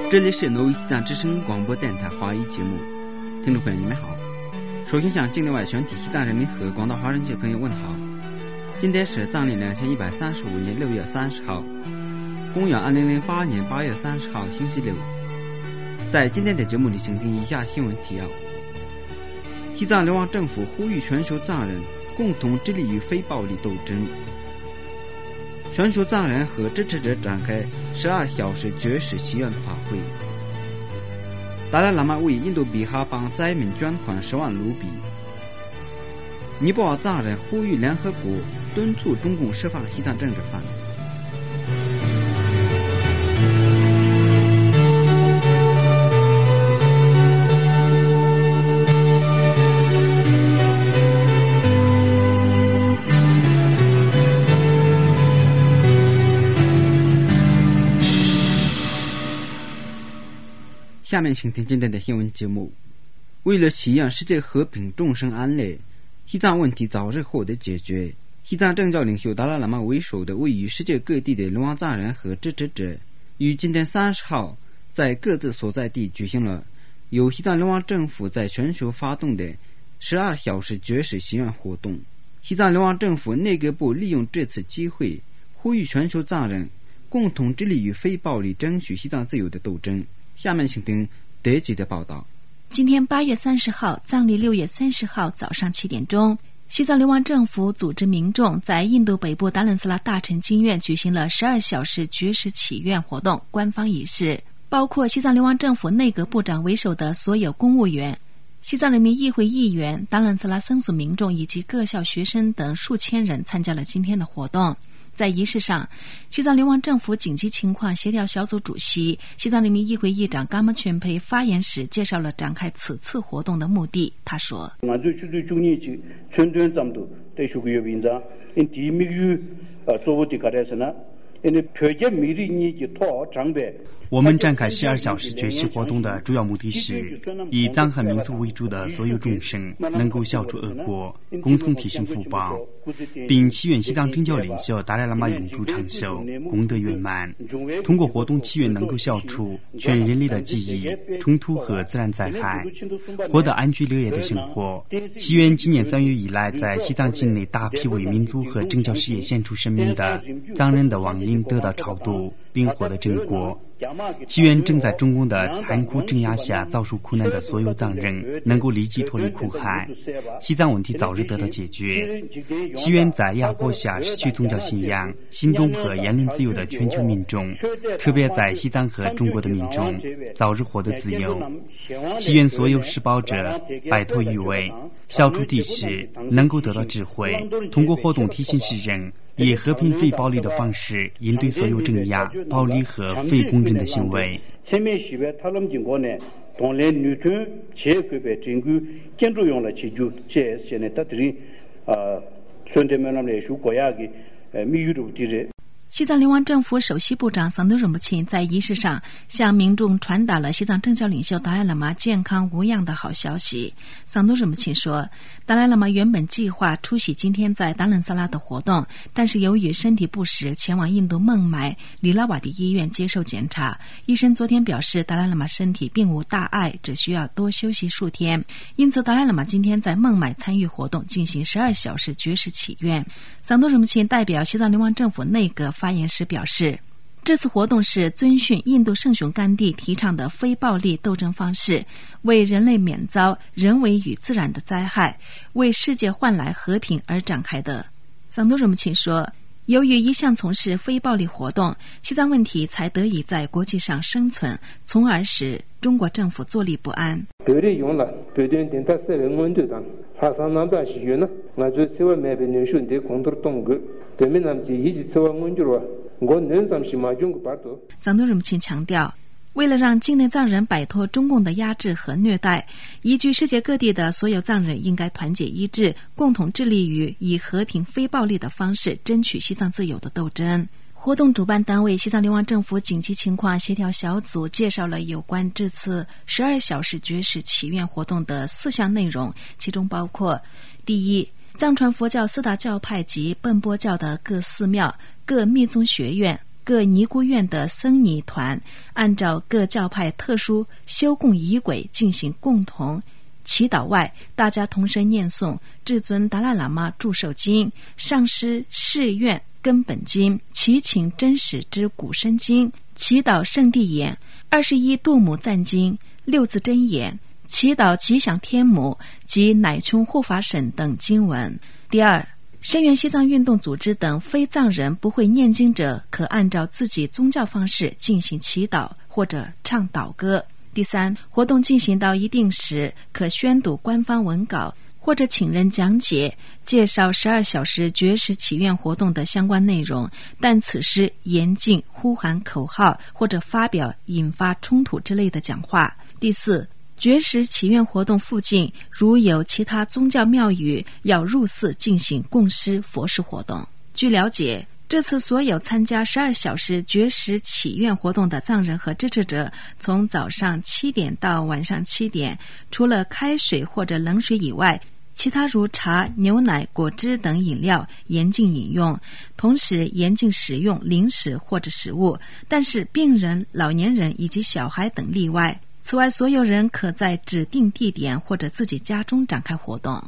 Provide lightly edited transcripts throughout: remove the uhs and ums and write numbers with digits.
这里是挪威西藏之声广播电台华语节目，听众朋友你们好。首先向境内外全体西藏人民和广大华人界朋友问好。今天是藏历2135年6月30号，公元2008年8月30号星期六。在今天的节目里，请听以下新闻提要：西藏流亡政府呼吁全球藏人共同致力于非暴力斗争。全球藏人和支持者展开12小时绝食祈愿法会。达赖喇嘛为印度比哈邦灾民捐款10万卢比。尼泊尔藏人呼吁联合国敦促中共释放西藏政治犯。下面请听今天的新闻节目。为了祈愿世界和平众生安乐，西藏问题早日获得解决，西藏政教领袖达赖喇嘛为首的位于世界各地的流亡藏人和支持者于今天30号在各自所在地举行了由西藏流亡政府在全球发动的12小时绝食祈愿活动。西藏流亡政府内阁部利用这次机会呼吁全球藏人共同致力于非暴力争取西藏自由的斗争。下面请听德吉的报道。 今天8月30号，藏历6月30号早上7点钟，西藏流亡政府组织民众在印度北部达兰斯拉大城经院举行了12小时绝食祈愿活动官方仪式，包括西藏流亡政府内阁部长为首的所有公务员、西藏人民议会议员、达兰斯拉僧俗民众以及各校学生等数千人参加了今天的活动。在仪式上，西藏流亡政府紧急情况协调小组主席、西藏人民议会议长噶玛全培发言时介绍了展开此次活动的目的。他说： 我们展开12小时绝食活动的主要目的是以藏汉民族为主的所有众生能够消除恶果，共同提升福报，并祈愿西藏政教领袖达赖喇嘛永驻长寿，功德圆满。通过活动祈愿能够消除全人类的记忆、冲突和自然灾害，获得安居乐业的生活。祈愿今年3月以来在西藏境内大批为民族和政教事业献出生命的藏人的亡灵得到超度并获得正果。祈愿正在中共的残酷镇压下遭受苦难的所有藏人能够立即脱离苦海，西藏问题早日得到解决。祈愿在压迫下失去宗教信仰、行动和言论自由的全球民众，特别在西藏和中国的民众早日获得自由。祈愿所有施暴者摆脱愚伪，消除敌视，能够得到智慧，通过活动提醒世人以和平非暴力的方式应对所有镇压、暴力和非公正的行为。 西藏流亡政府首席部长桑多仁木钦在仪式上向民众传达了西藏政教领袖达赖喇嘛健康无恙的好消息。桑多仁木钦说，达赖喇嘛原本计划出席今天在达兰萨拉的活动，但是由于身体不适，前往印度孟买里拉瓦蒂医院接受检查。医生昨天表示，达赖喇嘛身体并无大碍，只需要多休息数天。因此，达赖喇嘛今天在孟买参与活动，进行12小时绝食祈愿。桑多仁木钦代表西藏流亡政府内阁发言时表示，这次活动是遵循印度圣雄甘地提倡的非暴力斗争方式，为人类免遭人为与自然的灾害，为世界换来和平而展开的。桑多仁木钦说，由于一向从事非暴力活动，西藏问题才得以在国际上生存，从而使中国政府坐立不安。桑多仁木钦强调，为了让境内藏人摆脱中共的压制和虐待，移居世界各地的所有藏人应该团结一致，共同致力于以和平非暴力的方式争取西藏自由的斗争。活动主办单位西藏流亡政府紧急情况协调小组介绍了有关这次12小时绝食祈愿活动的4项内容，其中包括：第一，藏传佛教4大教派及奔波教的各寺庙、各密宗学院、 各尼姑院的僧尼团按照各教派特殊修供仪轨进行共同祈祷外，大家同声念诵至尊达赖喇嘛祝寿经、上师誓愿根本经、祈请真实之古生经、祈祷圣地眼、21度母赞经、六字真言、祈祷吉祥天母及乃琼护法神等经文。第二，声援西藏运动组织等非藏人不会念经者，可按照自己宗教方式进行祈祷或者唱祷歌。第三，活动进行到一定时，可宣读官方文稿或者请人讲解介绍12小时绝食祈愿活动的相关内容，但此时严禁呼喊口号或者发表引发冲突之类的讲话。第四，绝食祈愿活动附近如有其他宗教庙宇，要入寺进行供施佛事活动。据了解，这次所有参加12小时绝食祈愿活动的藏人和支持者，从早上7点到晚上7点，除了开水或者冷水以外，其他如茶、牛奶、果汁等饮料严禁饮用，同时严禁使用零食或者食物，但是病人、老年人以及小孩等例外。此外，所有人可在指定地点或者自己家中展开活动。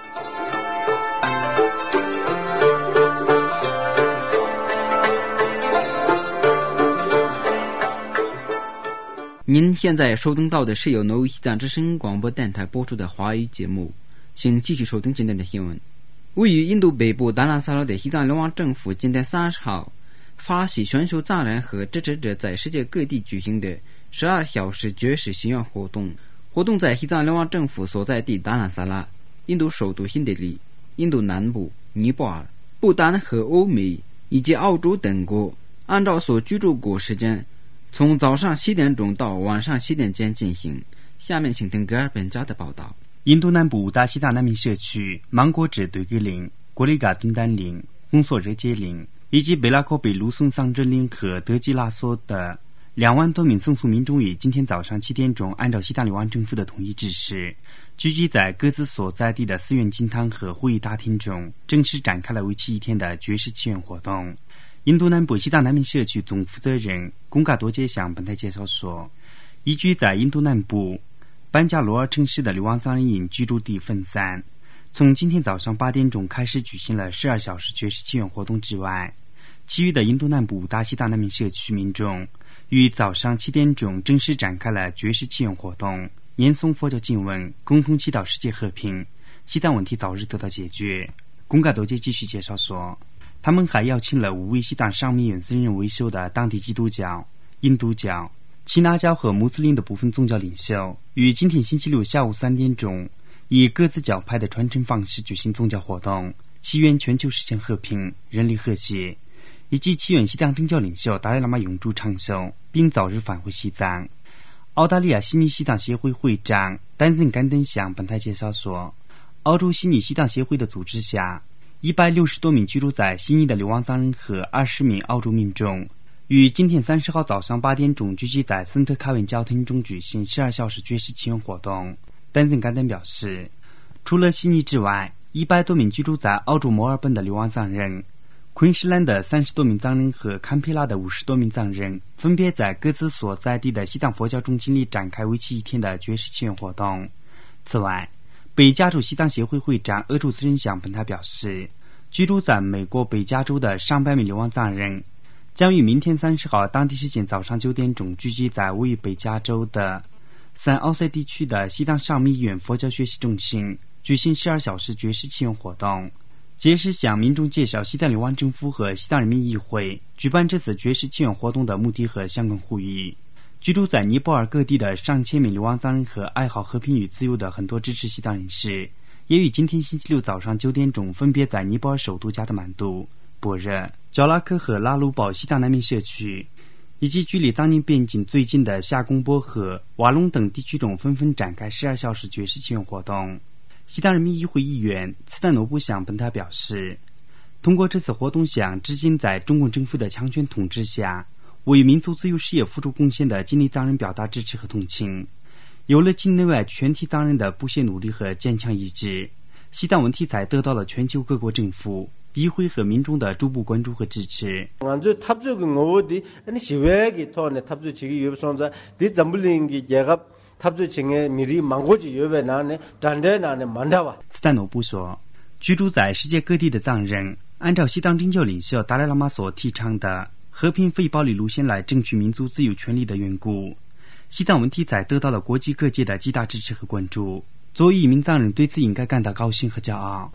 您现在收听到的是由挪威西藏之声广播电台播出的华语节目，请继续收听今天的新闻。位于印度北部达兰萨拉的西藏流亡政府今天30号发起全球藏人和支持者在世界各地举行的12小时绝食祈愿活动。活动在西藏流亡政府所在地达兰萨拉、印度首都新德里、印度南部、尼泊尔、不丹和欧美以及澳洲等国，按照所居住国时间，从早上7点钟到晚上7点间进行。下面请听格尔本家的报道。 印度南部大西大难民社区芒果指对格岭、国里嘎敦丹岭、红索热街岭以及北拉科北卢松桑之岭和德基拉索的2万多名僧俗民众于今天早上7点钟，按照西藏流亡政府的统一指示，聚集在各自所在地的寺院经堂和会议大厅中，正式展开了为期1天的绝食祈愿活动。印度南部西藏难民社区总负责人贡嘎多杰向本台介绍说，移居在印度南部班加罗尔城市的流亡藏人因居住地分散，从今天早上8点钟开始举行了12小时绝食祈愿活动之外，其余的印度南部大西大难民社区民众于早上7点钟正式展开了绝食祈愿活动，念诵佛教经文，共同祈祷世界和平，西藏问题早日得到解决。贡嘎多杰继续介绍说，他们还邀请了5位西藏上密院僧人为首的当地基督教、印度教、耆那教和穆斯林的部分宗教领袖，于今天星期六下午3点钟以各自教派的传承方式举行宗教活动，祈愿全球实现和平、人类和谐，以及祈愿西藏政教领袖达赖喇嘛永驻长寿并早日返回西藏。澳大利亚悉尼西藏协会会长丹森甘登向本台介绍说，澳洲悉尼西藏协会的组织下，160多名居住在悉尼的流亡藏人和20名澳洲民众于今天30号早上8点钟聚集在森特卡文教堂中举行12小时绝食祈愿活动。丹森甘登表示，除了悉尼之外，100多名居住在澳洲墨尔本的流亡藏人、昆士兰的30多名藏人和堪培拉的50多名藏人，分别在各自所在地的西藏佛教中心里展开为期1天的绝食祈愿活动。此外，北加州西藏协会会长鄂州兹仁向本台表示，居住在美国北加州的上百名流亡藏人将于明天30号当地时间早上9点钟聚集在位于北加州的三奥塞地区的西藏上密医院佛教学习中心举行12小时绝食祈愿活动，届时向民众介绍西藏流亡政府和西藏人民议会举办这次绝食祈愿活动的目的和相关呼吁。居住在尼泊尔各地的上千名流亡藏人和爱好和平与自由的很多支持西藏人士，也于今天星期六早上9点钟分别在尼泊尔首都加德满都、般若、焦拉克和拉鲁堡西藏难民社区，以及距离藏尼边境最近的夏贡波和瓦隆等地区中纷纷展开12小时绝食祈愿活动。西藏人民议会议员斯坦诺布向本台表示，通过这次活动向至今在中共政府的强权统治下为民族自由事业付出贡献的境内藏人表达支持和同情。有了境内外全体藏人的不懈努力和坚强意志，西藏问题才得到了全球各国政府、 议会和民众的逐步关注和支持。斯坦诺布说，居住在世界各地的藏人按照西藏真教领袖达赖喇嘛所提倡的和平非暴力路线来争取民族自由权利的缘故，西藏问题才得到了国际各界的极大支持和关注。作为一名藏人，对此应该感到高兴和骄傲。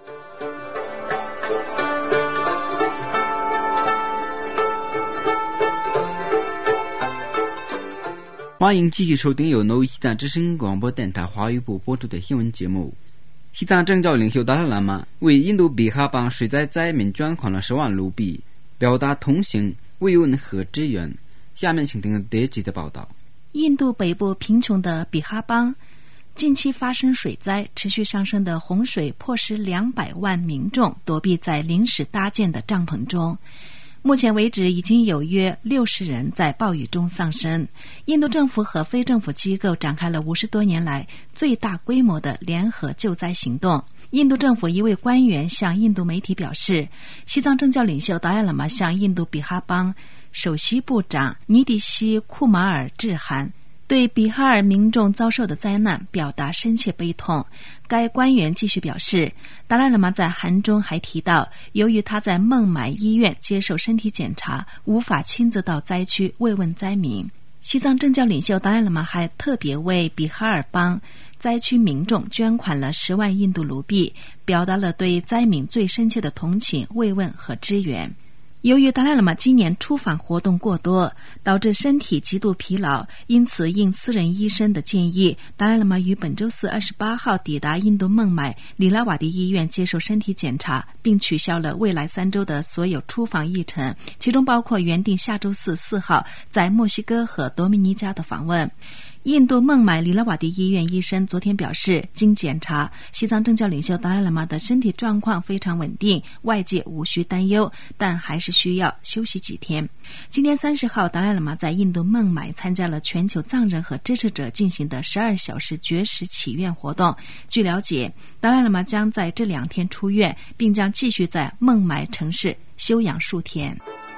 欢迎继续收听由挪威西藏之声广播电台华语部播出的新闻节目。西藏政教领袖达赖喇嘛为印度比哈邦水灾灾民捐款了10万卢比，表达同情、慰问和支援。下面请听这集的报道。 印度北部贫穷的比哈邦近期发生水灾，持续上升的洪水迫使200万民众躲避在临时搭建的帐篷中。目前为止，已经有约60人在暴雨中丧生。印度政府和非政府机构展开了50多年来最大规模的联合救灾行动。印度政府一位官员向印度媒体表示，西藏政教领袖达赖喇嘛向印度比哈邦首席部长尼迪西·库马尔致函，对比哈尔民众遭受的灾难表达深切悲痛。该官员继续表示，达赖喇嘛在函中还提到，由于他在孟买医院接受身体检查，无法亲自到灾区慰问灾民。西藏政教领袖达赖喇嘛还特别为比哈尔邦灾区民众捐款了10万印度卢币，表达了对灾民最深切的同情、慰问和支援。由于达赖喇嘛今年出访活动过多，导致身体极度疲劳，因此应私人医生的建议，达赖喇嘛于本周四28号抵达印度孟买里拉瓦迪医院接受身体检查，并取消了未来3周的所有出访议程，其中包括原定下周四4号在墨西哥和多米尼加的访问。印度孟买里拉瓦迪医院医生昨天表示，经检查，西藏政教领袖达赖喇嘛的身体状况非常稳定，外界无需担忧，但还是需要休息几天。今天30号，达赖喇嘛在印度孟买参加了全球藏人和支持者进行的12小时绝食祈愿活动。据了解，达赖喇嘛将在这2天出院，并将继续在孟买城市休养数天。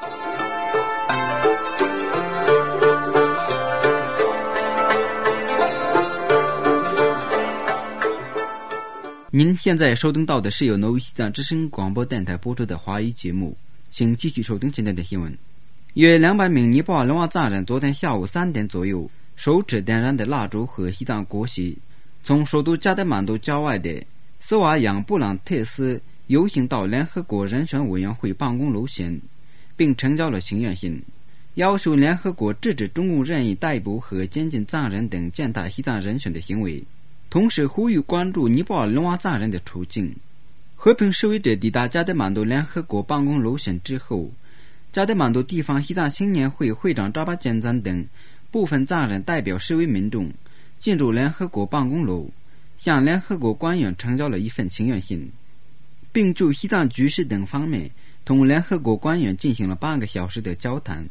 您现在收听到的是由挪威西藏之声广播电台播出的华语节目，请继续收听现在的新闻。约200名尼泊尔龙王藏人昨天下午3点左右，手持点燃的蜡烛和西藏国旗，从首都加德满都郊外的斯瓦扬布朗特斯游行到联合国人权委员会办公楼前，并呈交了请愿信，要求联合国制止中共任意逮捕和监禁藏人等践踏西藏人权的行为，同时呼吁关注尼泊尔龙王藏人的处境。和平示威者抵达加德满都联合国办公楼前之后，加德满都地方西藏青年会会长扎巴坚赞等部分藏人代表示威民众进入联合国办公楼，向联合国官员呈交了一份请愿信，并就西藏局势等方面同联合国官员进行了8个小时的交谈。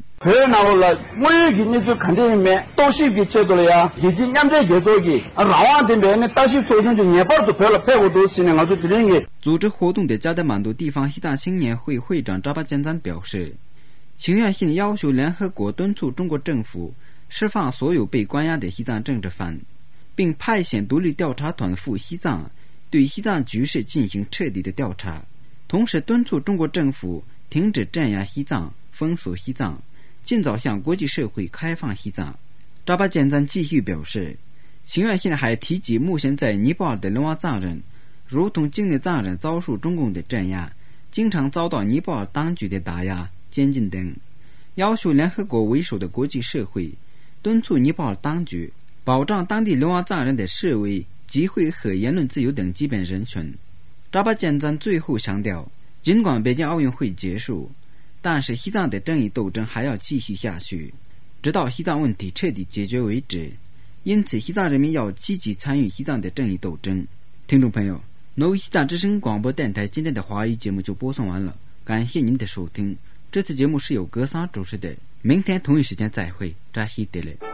组织活动的加德满都地方西藏青年会会长扎巴坚赞表示，请愿信要求联合国敦促中国政府释放所有被关押的西藏政治犯，并派遣独立调查团赴西藏，对西藏局势进行彻底的调查，同时敦促中国政府停止镇压西藏、封锁西藏，尽早向国际社会开放西藏。扎巴坚赞继续表示，请愿信还提及目前在尼泊尔的龙王藏人如同境内藏人遭受中共的镇压，经常遭到尼泊尔当局的打压、监禁等，要求联合国为首的国际社会敦促尼泊尔当局保障当地龙王藏人的示威、集会和言论自由等基本人权。扎巴坚赞最后强调，尽管北京奥运会结束，但是西藏的正义斗争还要继续下去，直到西藏问题彻底解决为止。因此西藏人民要积极参与西藏的正义斗争。听众朋友，挪威西藏之声广播电台今天的华语节目就播送完了，感谢您的收听。这次节目是由格桑主持的，明天同一时间再会，扎西德勒。